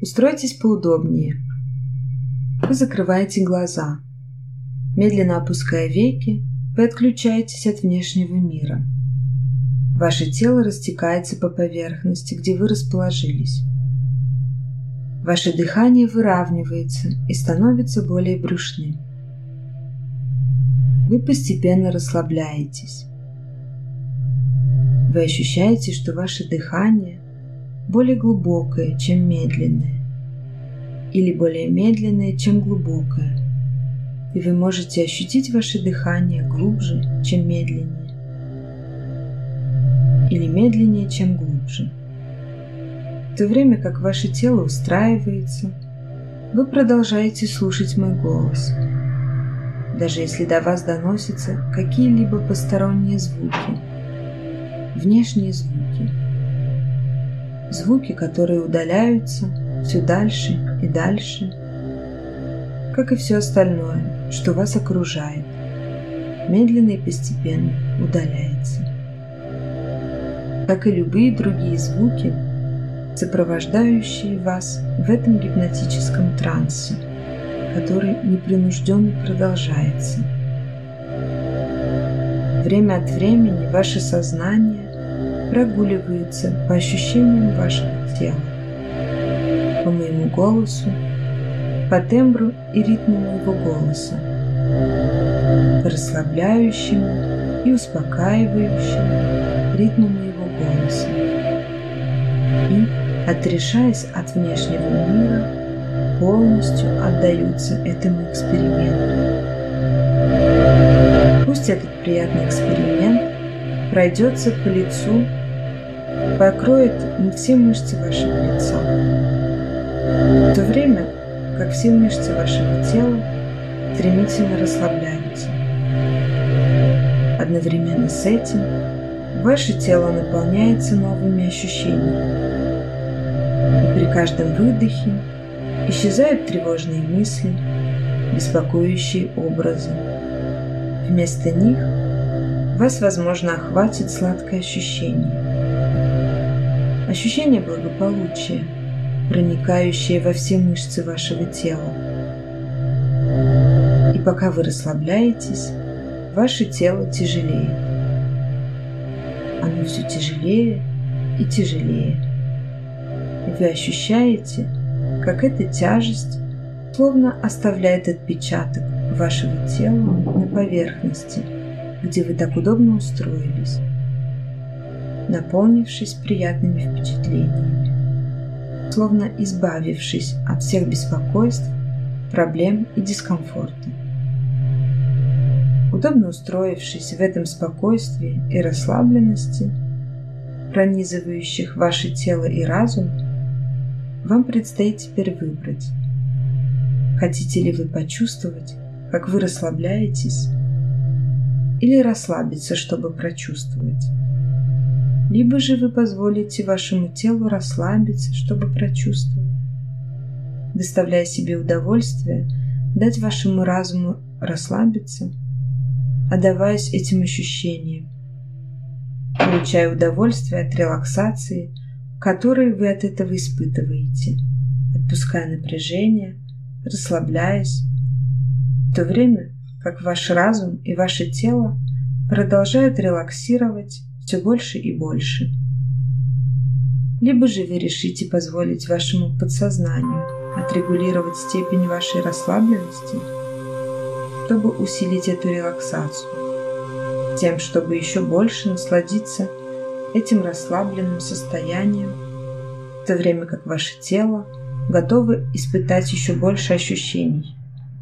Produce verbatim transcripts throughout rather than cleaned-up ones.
Устройтесь поудобнее. Вы закрываете глаза. Медленно опуская веки, вы отключаетесь от внешнего мира. Ваше тело растекается по поверхности, где вы расположились. Ваше дыхание выравнивается и становится более брюшным. Вы постепенно расслабляетесь. Вы ощущаете, что ваше дыхание более глубокое, чем медленное, или более медленное, чем глубокое, и вы можете ощутить ваше дыхание глубже, чем медленнее, или медленнее, чем глубже. В то время как ваше тело устраивается, вы продолжаете слушать мой голос, даже если до вас доносятся какие-либо посторонние звуки, внешние звуки, звуки, которые удаляются все дальше и дальше, как и все остальное, что вас окружает, медленно и постепенно удаляется. Как и любые другие звуки, сопровождающие вас в этом гипнотическом трансе, который непринужденно продолжается. Время от времени ваше сознание прогуливается по ощущениям вашего тела, по моему голосу, по тембру и ритму моего голоса, по расслабляющему и успокаивающему ритму моего голоса. И, отрешаясь от внешнего мира, полностью отдаются этому эксперименту. Пусть этот приятный эксперимент пройдется по лицу, покроет все мышцы вашего лица, в то время как все мышцы вашего тела стремительно расслабляются. Одновременно с этим ваше тело наполняется новыми ощущениями, и при каждом выдохе исчезают тревожные мысли, беспокоящие образы. Вместо них вас, возможно, охватит сладкое ощущение. Ощущение благополучия, проникающее во все мышцы вашего тела. И пока вы расслабляетесь, ваше тело тяжелеет. Оно все тяжелее и тяжелее. И вы ощущаете, как эта тяжесть словно оставляет отпечаток вашего тела на поверхности, где вы так удобно устроились, наполнившись приятными впечатлениями, словно избавившись от всех беспокойств, проблем и дискомфорта. Удобно устроившись в этом спокойствии и расслабленности, пронизывающих ваше тело и разум, вам предстоит теперь выбрать, хотите ли вы почувствовать, как вы расслабляетесь, или расслабиться, чтобы прочувствовать. Либо же вы позволите вашему телу расслабиться, чтобы прочувствовать, доставляя себе удовольствие, дать вашему разуму расслабиться, отдаваясь этим ощущениям, получая удовольствие от релаксации, которую вы от этого испытываете, отпуская напряжение, расслабляясь, в то время как ваш разум и ваше тело продолжают релаксировать все больше и больше. Либо же вы решите позволить вашему подсознанию отрегулировать степень вашей расслабленности, чтобы усилить эту релаксацию, тем, чтобы еще больше насладиться этим расслабленным состоянием, в то время как ваше тело готово испытать еще больше ощущений.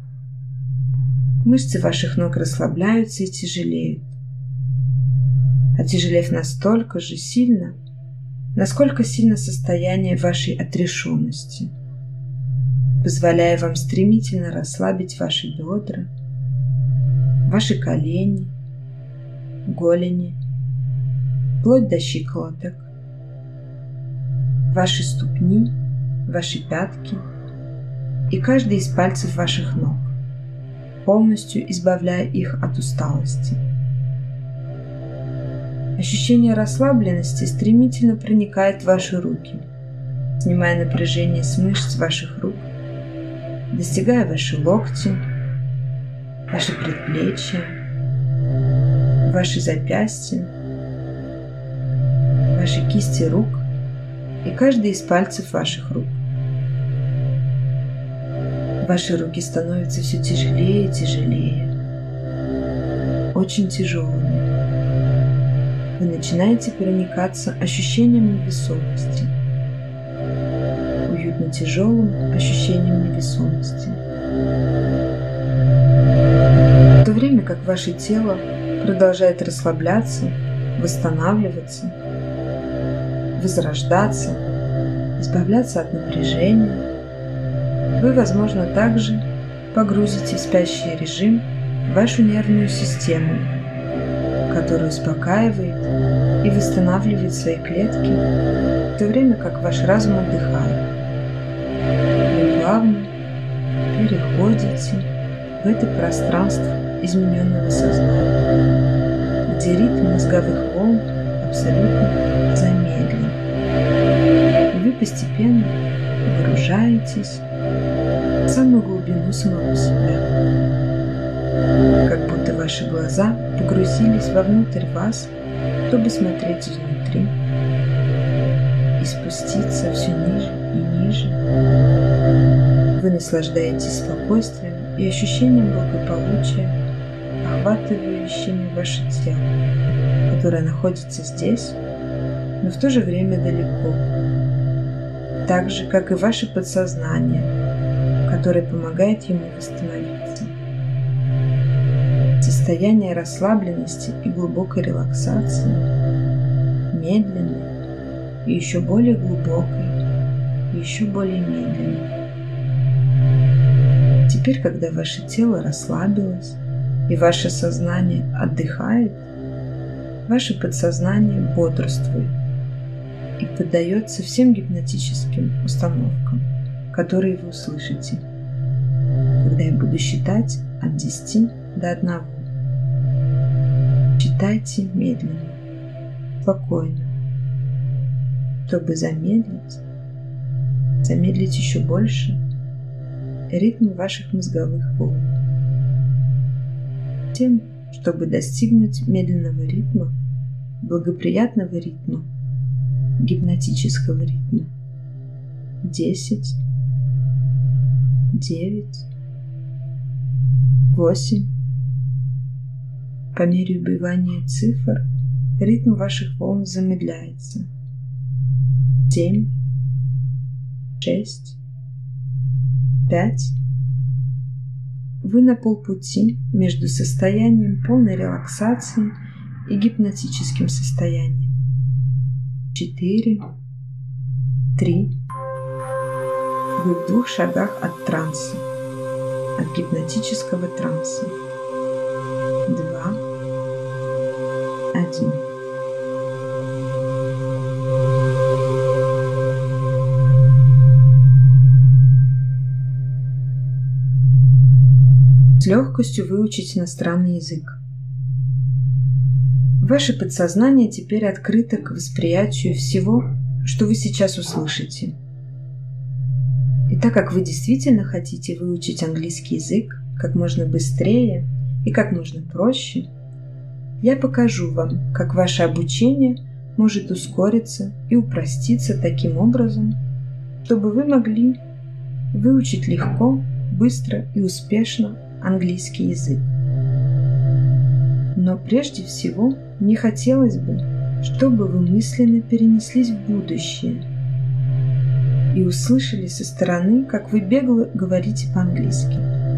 Мышцы ваших ног расслабляются и тяжелеют, отяжелев настолько же сильно, насколько сильно состояние вашей отрешенности, позволяя вам стремительно расслабить ваши бедра, ваши колени, голени, вплоть до щиколоток, ваши ступни, ваши пятки и каждый из пальцев ваших ног, полностью избавляя их от усталости. Ощущение расслабленности стремительно проникает в ваши руки, снимая напряжение с мышц ваших рук, достигая ваши локти, ваши предплечья, ваши запястья, ваши кисти рук и каждый из пальцев ваших рук. Ваши руки становятся все тяжелее и тяжелее, очень тяжелыми. Вы начинаете проникаться ощущением невесомости, уютно тяжелым ощущением невесомости. В то время как ваше тело продолжает расслабляться, восстанавливаться, возрождаться, избавляться от напряжения, вы, возможно, также погрузите в спящий режим вашу нервную систему, которая успокаивает и восстанавливает свои клетки, в то время как ваш разум отдыхает. Вы плавно переходите в это пространство измененного сознания, где ритм мозговых волн абсолютно замедлен. И вы постепенно погружаетесь в самую глубину самого себя, как будто ваши глаза погрузились вовнутрь вас, чтобы смотреть изнутри и спуститься все ниже и ниже. Вы наслаждаетесь спокойствием и ощущением благополучия, охватывающими ваше тело, которое находится здесь, но в то же время далеко, так же, как и ваше подсознание, которое помогает ему восстановиться. Состояние расслабленности и глубокой релаксации, медленной и еще более глубокой, и еще более медленной. Теперь, когда ваше тело расслабилось и ваше сознание отдыхает, ваше подсознание бодрствует и поддается всем гипнотическим установкам, которые вы услышите, когда я буду считать от десяти до одного. Читайте медленно, спокойно, чтобы замедлить, замедлить еще больше ритм ваших мозговых волн. Тем, чтобы достигнуть медленного ритма, благоприятного ритма, гипнотического ритма. Десять, девять, восемь. По мере убывания цифр ритм ваших волн замедляется. Семь, шесть, пять. Вы на полпути между состоянием полной релаксации и гипнотическим состоянием. Четыре, три. Вы в двух шагах от транса, от гипнотического транса. Два, один. С легкостью выучить иностранный язык. Ваше подсознание теперь открыто к восприятию всего, что вы сейчас услышите. И так как вы действительно хотите выучить английский язык как можно быстрее и как можно проще, я покажу вам, как ваше обучение может ускориться и упроститься таким образом, чтобы вы могли выучить легко, быстро и успешно английский язык. Но прежде всего мне хотелось бы, чтобы вы мысленно перенеслись в будущее и услышали со стороны, как вы бегло говорите по-английски.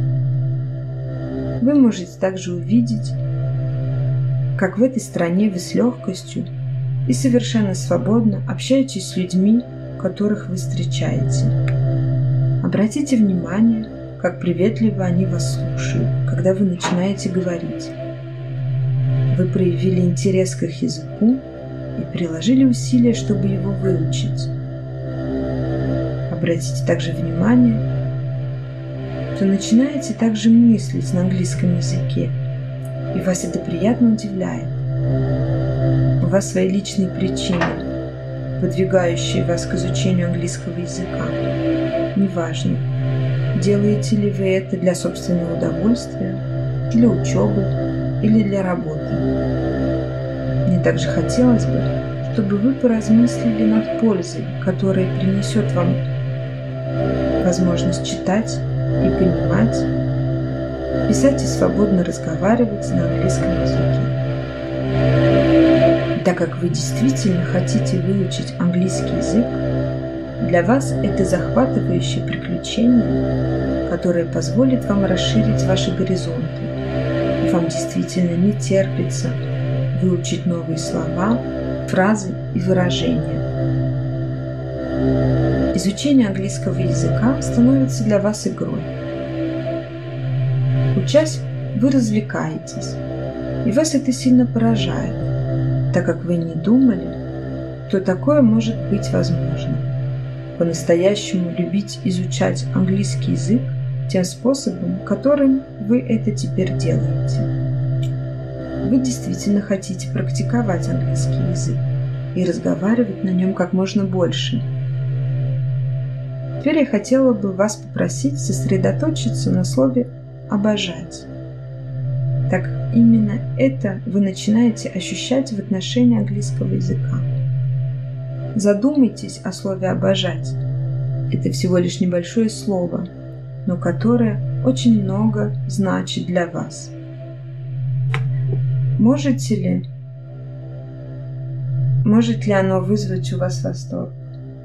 Вы можете также увидеть, как в этой стране вы с легкостью и совершенно свободно общаетесь с людьми, которых вы встречаете. Обратите внимание, как приветливо они вас слушают, когда вы начинаете говорить. Вы проявили интерес к их языку и приложили усилия, чтобы его выучить. Обратите также внимание, что начинаете также мыслить на английском языке, и вас это приятно удивляет. У вас свои личные причины, подвигающие вас к изучению английского языка. Неважно, делаете ли вы это для собственного удовольствия, для учебы или для работы. Мне также хотелось бы, чтобы вы поразмыслили над пользой, которая принесет вам возможность читать и понимать, писать и свободно разговаривать на английском языке. Так как вы действительно хотите выучить английский язык, для вас это захватывающее приключение, которое позволит вам расширить ваши горизонты, и вам действительно не терпится выучить новые слова, фразы и выражения. Изучение английского языка становится для вас игрой. Учась, вы развлекаетесь, и вас это сильно поражает, так как вы не думали, что такое может быть возможно. По-настоящему любить изучать английский язык тем способом, которым вы это теперь делаете. Вы действительно хотите практиковать английский язык и разговаривать на нем как можно больше. Теперь я хотела бы вас попросить сосредоточиться на слове «обожать». Так именно это вы начинаете ощущать в отношении английского языка. Задумайтесь о слове «обожать». Это всего лишь небольшое слово, но которое очень много значит для вас. Можете ли, может ли оно вызвать у вас восторг?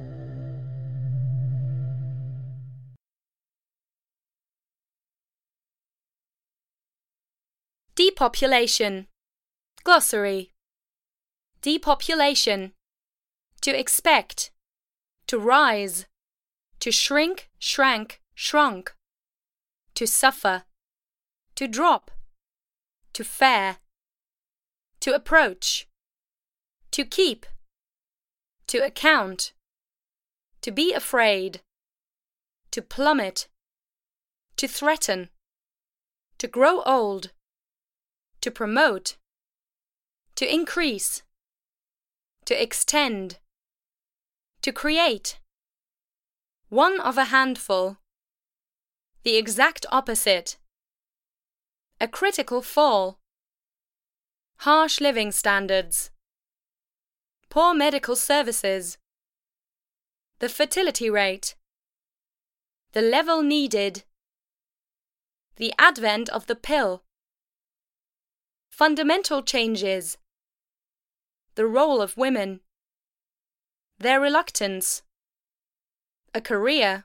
Depopulation. Glossary. Depopulation. To expect. To rise. To shrink, shrank, shrunk. To suffer. To drop. To fare. To approach. To keep. To account. To be afraid. To plummet. To threaten. To grow old. To promote. To increase. To extend. To create. One of a handful. The exact opposite. A critical fall. Harsh living standards. Poor medical services. The fertility rate. The level needed. The advent of the pill. Fundamental changes. The role of women. Their reluctance. A career.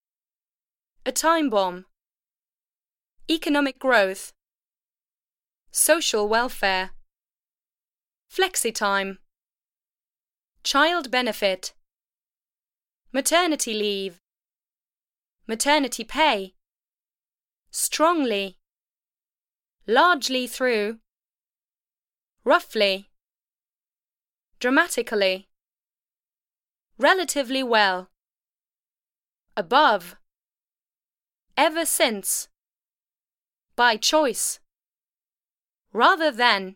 A time bomb. Economic growth. Social welfare. Flexi-time. Child benefit. Maternity leave. Maternity pay. Strongly. Largely through. Roughly. Dramatically. Relatively well. Above. Ever since. By choice. Rather than.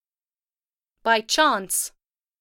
By chance.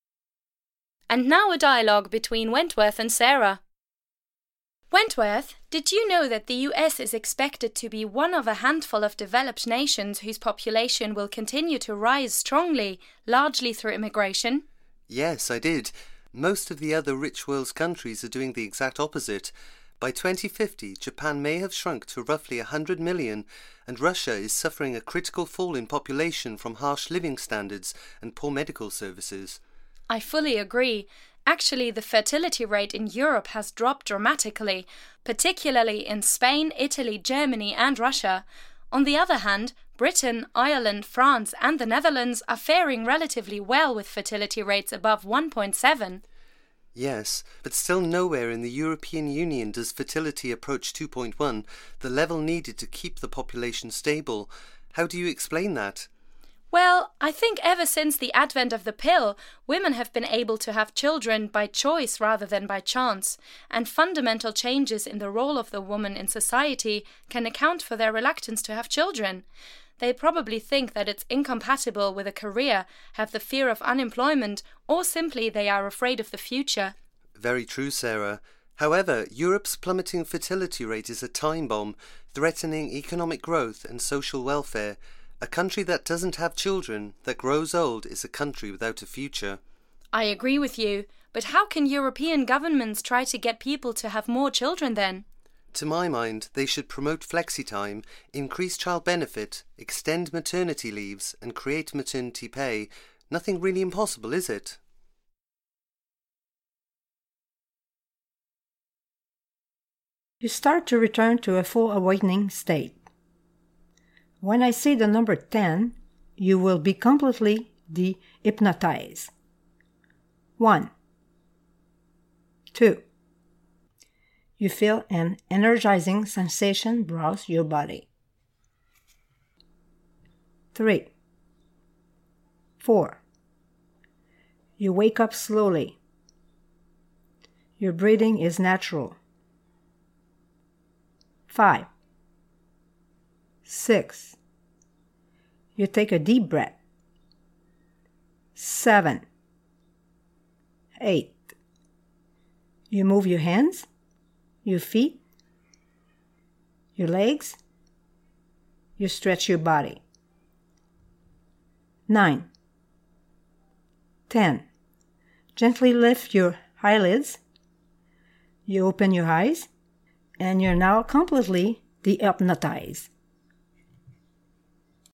And now a dialogue between Wentworth and Sarah. Wentworth, did you know that the U S is expected to be one of a handful of developed nations whose population will continue to rise strongly, largely through immigration? Yes, I did. Most of the other rich world's countries are doing the exact opposite. By twenty fifty, Japan may have shrunk to roughly one hundred million, and Russia is suffering a critical fall in population from harsh living standards and poor medical services. I fully agree. Actually, the fertility rate in Europe has dropped dramatically, particularly in Spain, Italy, Germany and Russia. On the other hand, Britain, Ireland, France and the Netherlands are faring relatively well with fertility rates above one point seven. Yes, but still nowhere in the European Union does fertility approach two point one, the level needed to keep the population stable. How do you explain that? Well, I think ever since the advent of the pill, women have been able to have children by choice rather than by chance, and fundamental changes in the role of the woman in society can account for their reluctance to have children. They probably think that it's incompatible with a career, have the fear of unemployment, or simply they are afraid of the future. Very true, Sarah. However, Europe's plummeting fertility rate is a time bomb, threatening economic growth and social welfare. A country that doesn't have children, that grows old, is a country without a future. I agree with you, but how can European governments try to get people to have more children then? To my mind, they should promote flexi-time, increase child benefit, extend maternity leaves, and create maternity pay. Nothing really impossible, is it? You start to return to a full awakening state. When I say the number ten, you will be completely de-hypnotized. One. Two. You feel an energizing sensation browse your body. Three. Four. You wake up slowly. Your breathing is natural. Five. Six. You take a deep breath. Seven. Eight. You move your hands, your feet, your legs. You stretch your body. Nine. Ten. Gently lift your eyelids. You open your eyes, and you're now completely de-hypnotized.